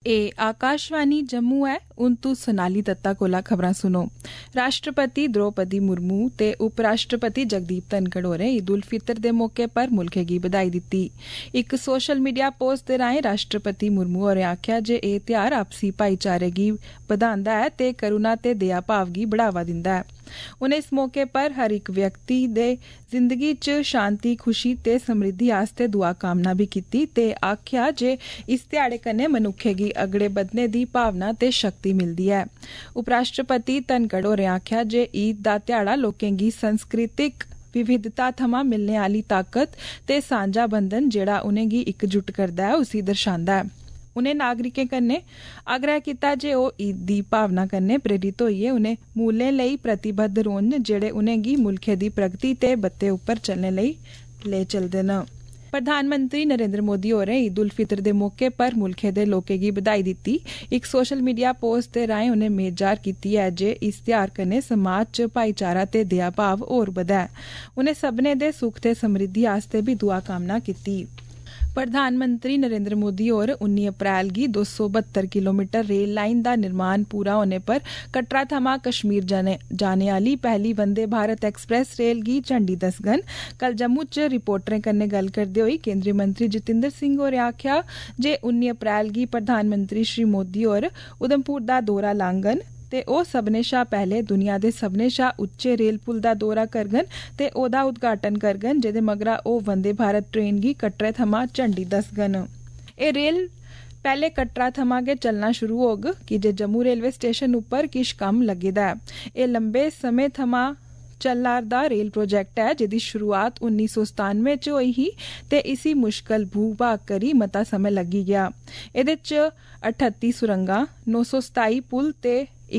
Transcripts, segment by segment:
ए आकाशवाणी जम्मू है। हुण तुस सोनाली दत्ता कोला खबरां सुनो। राष्ट्रपति द्रौपदी मुर्मू ते उपराष्ट्रपति जगदीप धनखड़ होरें ईद उल फितर दे मौके पर मुल्खै गी बधाई दित्ती। इक सोशल मीडिया पोस्ट दे राएं राष्ट्रपति मुर्मू होरें आखेआ जे एह् ध्यार आपसी भाईचारे गी बधांदा ऐ ते करुणा ते दया भाव गी बढ़ावा दिंदा ऐ। उनें इस मौके पर हर इक व्यक्ति दे जिंदगी च शांति, खुशी ते समृद्धि आस्तै दुआ कामना भी कीती ते आखेआ जे इस ध्याड़े कन्नै मनुक्खै गी अगड़े बधने दी भावना ते शक्ति मिलदी ऐ। उपराष्ट्रपति धनखड़ होरें आखेआ जे ईद दा ध्याड़ा लोकें गी सांस्कृतिक विविधता थमां मिलने आह्ली ताकत ते सांझा बंधन जेह्ड़ा उनेंगी इकजुट करदा ऐ उसी दर्शांदा ऐ। उनें नागरिकें कन्नै आग्रह कीता जे ओह् ईद दी भावना कन्नै प्रेरित होइयै उनें मूलें लेई प्रतिबद्ध रौह्न जेह्ड़े उनेंगी मुल्खै दी प्रगति ते बत्ते उप्पर चलने लेई ले चलदे न। प्रधानमंत्री नरेंद्र मोदी होरें ईद उल फितर दे मौके पर मुल्खै दे लोकें गी बधाई दित्ती। इक सोशल मीडिया पोस्ट दे राएं उनें मेद जाह्र कीती ऐ जे इस ध्यार कन्नै समाज च भाईचारा ते दया भाव होर बधै। उनें सभनें दे सुख ते समृद्धि आस्तै भी दुआ कामना कीती। प्रधानमंत्री नरेंद्र मोदी होर 19 अप्रैल गी 272 किलोमीटर रेल लाइन दा निर्माण पूरा होने पर कटरा थमां कश्मीर जाने आह्ली पहली वंदे भारत एक्सप्रेस रेल गी झंडी दस्सगन। कल जम्मू च रिपोर्टरें कन्नै गल्ल करदे होई केंद्रीय मंत्री जितेंद्र सिंह होरें आखेआ जे 19 अप्रैल गी प्रधानमंत्री श्री मोदी होर उधमपुर दा दौरा लांगन ते ओह् सभनें शा पैह्ले दुनिया दे सभनें शा उच्चे रेल पुल दा दौरा करगन ते ओह्दा उद्घाटन करगन जेह्दे मगरा ओह् वंदे भारत ट्रेन गी कटरे थमां झंडी दस्सगन। एह् रेल पैह्ले कटरा थमां गै चलना शुरू होग की जे जम्मू रेलवे स्टेशन उप्पर किश कम्म लग्गे दा ऐ। एह् लंबे समें थमां चला'रदा रेल प्रोजेक्ट है जेह्दी शुरुआत 1997 च होई ही ते इसी मुश्कल भू-भाग करी मता समय लग्गी गेआ। एह्दे च 38 सुरंगां, 927 पुल ते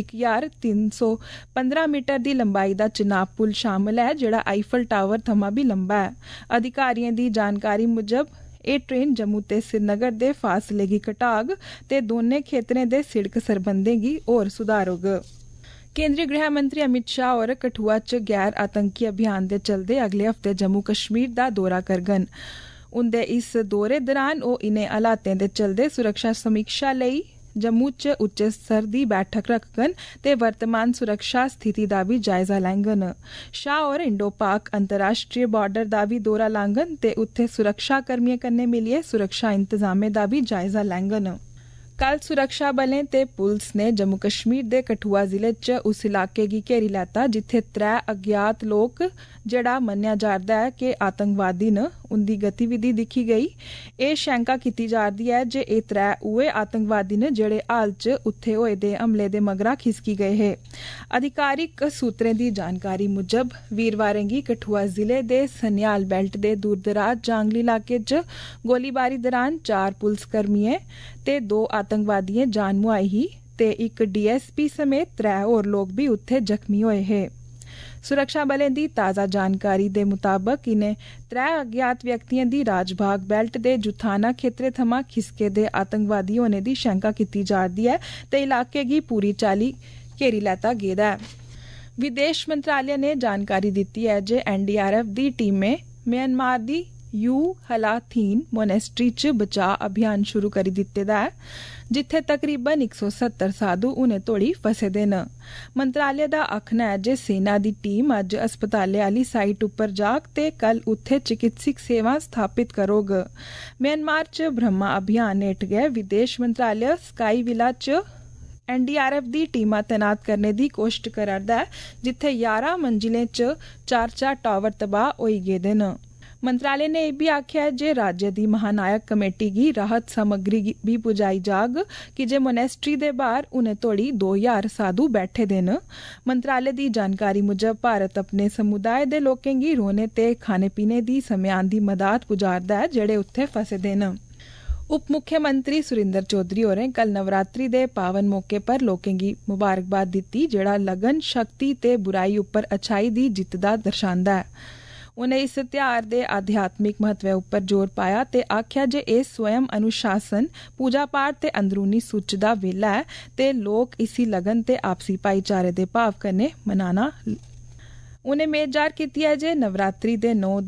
1315 मीटर दी लंबाई दा चिनाब पुल शामल है जेह्ड़ा आईफल टावर थमां भी लंबा है। अधिकारियों दी जानकारी मुजब एह् ट्रेन जम्मू ते श्रीनगर दे फासले गी घटाग ते दौनें खेतरें दे सिड़क सरबंधें गी होर सुधारग। केंद्रीय गृह मंत्री अमित शाह होर कठुआ च गैर आतंकी अभियान दे चलदे अगले हफ्ते जम्मू कश्मीर दा दौरा करगन। उंदे इस दौरे दौरान ओह् इनें हालातें दे चलदे सुरक्षा समीक्षा लेई जम्मू च उच्चे स्तर दी बैठक रखगन ते वर्तमान सुरक्षा स्थिति दा भी जायजा लैंगन। शाह होर इंडो पाक अंतर्राष्ट्रीय बार्डर दा भी दौरा लांगन ते उत्थे सुरक्षा कर्मियें कन्नै मिलियै सुरक्षा इंतजामें दा भी जायजा लैंगन। कल सुरक्षा बलें ते पुलस ने जम्मू कश्मीर दे कठुआ जिले च उस इलाके गी घेरी लैता जित्थे 3 अज्ञात लोक जेह्ड़ा मन्नेआ जा'रदा ऐ कि आतंकवादी न उंदी गतिविधि दिक्खी गेई। एह् शैंका कीती जा'रदी ऐ जे एह् 3 उ'ऐ आतंकवादी न जेह्ड़े हाल च उत्थे होए दे हमले दे मगरा खिसकी गए हे। अधिकारिक सूत्रें दी जानकारी मुजब वीरवारें गी कठुआ जिले दे सन्याल बेल्ट दे दूर-दराज जांगली इलाके च गोलीबारी दौरान 4 पुलसकर्मियें ते 2 आतंकवादियें जान मुआई ही ते इक डीएसपी समेत 3 होर लोग भी उत्थे जख्मी होए हे। सुरक्षा बलें दी ताज़ा जानकारी दे मुताबक इनें 3 अज्ञात व्यक्तियें दी राजबाग बेल्ट दे जुथाना खेतरे थमां खिसके दे आतंकवादी होने दी शैंका कीती जा'रदी ऐ ते इलाके गी पूरी चाल्ली घेरी लैता गेदा ऐ। विदेश मंत्रालय ने जानकारी दित्ती ऐ जे एनडीआरएफ दी टीमें म्यांमार दी यू हलाथीन मोनेस्ट्री च बचाव अभियान शुरू करी दित्ते दा ऐ जित्थे तकरीबन 170 साधु हुने तोड़ी फसे दे न। मंत्रालय दा आखना ऐ जे सेना दी टीम अज्ज अस्पताले आह्ली साइट उप्पर जाग ते कल उत्थे चिकित्सक सेवां स्थापित करोग। म्यांमार च ब्रह्मा अभियान हेठ गै विदेश मंत्रालय स्काई विला च एनडीआरएफ दी टीमां तैनात करने दी कोशट करा'रदा ऐ जित्थे 11 मंजिलें च 4 टावर तबाह होई गेदे न। मंत्रालय ने एह् बी आखेआ जे राज्य दी महानायक कमेटी गी राहत सामग्री भी पुजाई जाग कि जे मोनेस्ट्री दे बाहर हुने तोड़ी 2000 साधु बैठे दे न। मंत्रालय दी जानकारी मुजब भारत अपने समुदाय दे लोकें गी रौह्ने ते खाने पीने दी समेयान दी मदाद पुजा'रदा ऐ जेह्ड़े उत्थे फसे दे न। उप मुख्यमंत्री सुरिंदर चौधरी होरें कल नवरात्रि दे पावन मौके पर लोकें गी मुबारकबाद दित्ती जेह्ड़ा लगन, शक्ति ते बुराई उप्पर अच्छाई दी जित्त दा दर्शांदा ऐ। उनें इस ध्यार दे आध्यात्मिक महत्व उप्पर जोर पाया ते आखेआ जे एह् स्वयं अनुशासन, पूजा पाठ ते अंदरूनी सुच दा वेला ऐ ते लोक इसी लगन ते आपसी भाईचारे दे भाव कन्नै मनाना। उनें मेद जाह्र कीती ऐ जे नवरात्रि दे 9 दिन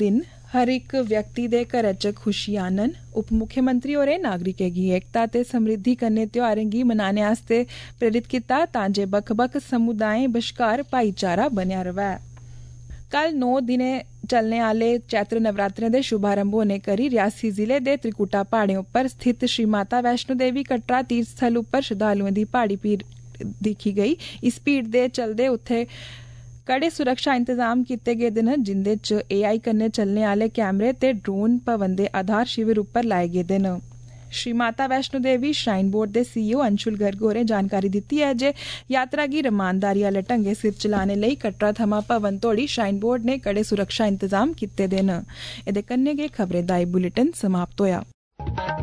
हर एक व्यक्ति दे घरै च खुशी आनन। उप मुख्यमंत्री होरें नागरिकें गी एकता ते समृद्धि कन्नै त्योहारें गी मनाने आस्तै प्रेरित कीता तां जे बक्ख-बक्ख समुदायें बश्कार भाईचारा बनेआ रवै। कल 9 दिनें चलने आह्ले चैत्र नवरात्रें दे शुभारंभ होने करी रियासी जिले दे त्रिकुटा प्हाड़ें उप्पर स्थित श्री माता वैष्णो देवी कटरा तीर्थ स्थल उप्पर श्रद्धालुएं दी भारी भीड़ दिक्खी गई। इस भीड़ दे चलदे उत्थे कड़े सुरक्षा इंतजाम कीते गेदे न, जिंदे च AI कन्नै चलने आह्ले कैमरे ते ड्रोन भवन दे आधार शिविर उप्पर लाए गेदे न। श्री माता वैष्णो देवी श्राइन बोर्ड दे CEO अंशुल गर्ग होरें जानकारी दित्ती है जे यात्रा गी रमानदारी आह्ले ढंगै सिर चलाने लेई कटरा थमां भवन तोड़ी श्राइन बोर्ड ने कड़े सुरक्षा इंतजाम कीते दे न। एह्दे कन्नै गै खबरें दा एह् बुलेटिन समाप्त होया।